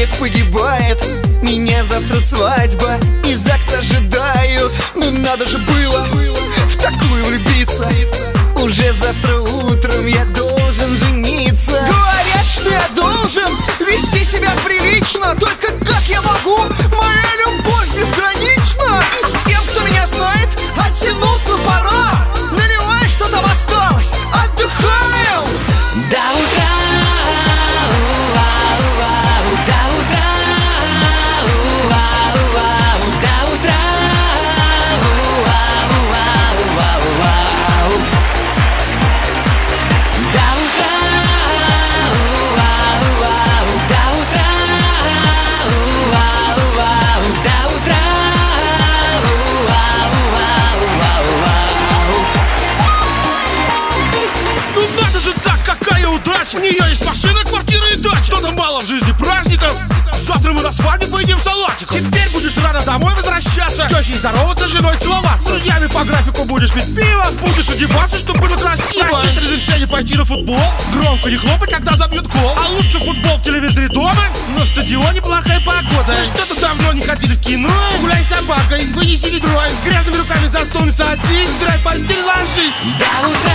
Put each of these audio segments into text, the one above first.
человек погибает. Меня завтра свадьба и ЗАГС ожидают. Ну надо же было в такую влюбиться. Уже завтра утром я должен жениться. Говорят, что я должен вести себя прилично. Только как я могу? Моя любовь безгранична. И всем, кто меня знает, оттянуться пора. Наливай, что там осталось, отдыхаем до утра. У нее есть машина, квартира и дача. Что-то мало в жизни праздников. Завтра мы на свадьбе поедим салатик. Теперь будешь рано домой возвращаться, с тещей здороваться, с женой целоваться. С друзьями по графику будешь пить пиво. Будешь одеваться, чтобы было красиво. Просить разрешение пойти на футбол. Громко не хлопать, когда забьют гол. А лучше футбол в телевизоре дома. На стадионе плохая погода. Что-то давно не ходили в кино. Гуляй с собакой, вынеси ведро. С грязными руками за стол не садись. Стирай постель, ложись до утра.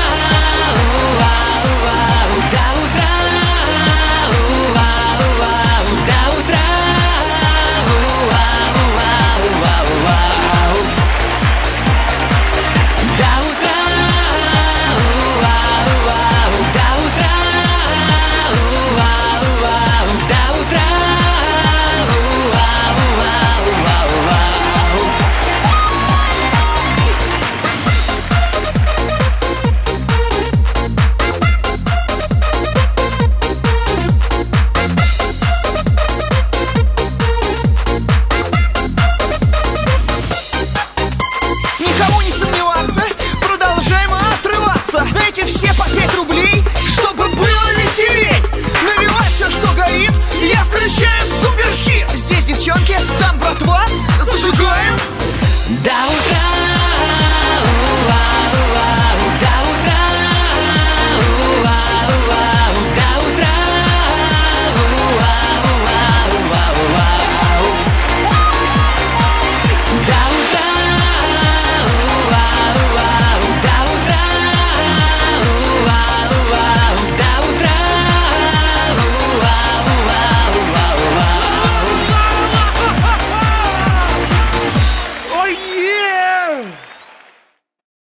Знаете, все по 5 рублей, чтобы было веселей. Наливай все, что горит, я включаю суперхит. Здесь девчонки, там братва, зажигаем до утра.